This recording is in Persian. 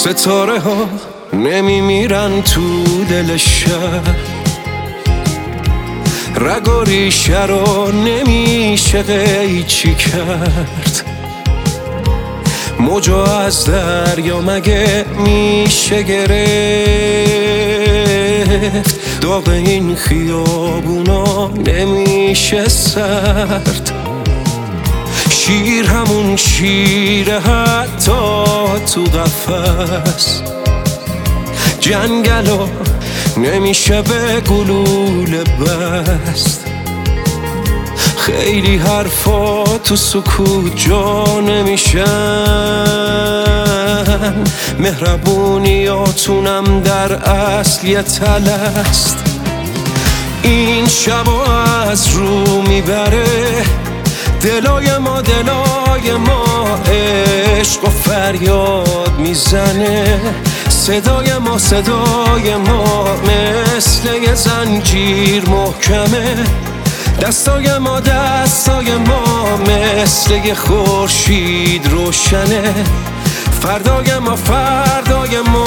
ستاره ها نمیمیرن تو دل شب، رگ و ریشه رو نمیشه قیچی کرد، موجو از دریا مگه میشه گرفت، داغ این خیابونا نمیشه سرد، شیر همون شیره حتی تو قفس، جنگلو نمیشه به گلوله بست، خیلی حرفا تو سکوت جا نمیشن، مهربونیاتونم در اصل یه طلست، این شبا از رو میبره دلای ما عشق و فریاد میزنه، صدای ما مثل یه زنجیر محکمه، دستای ما مثل یه خورشید روشنه، فردای ما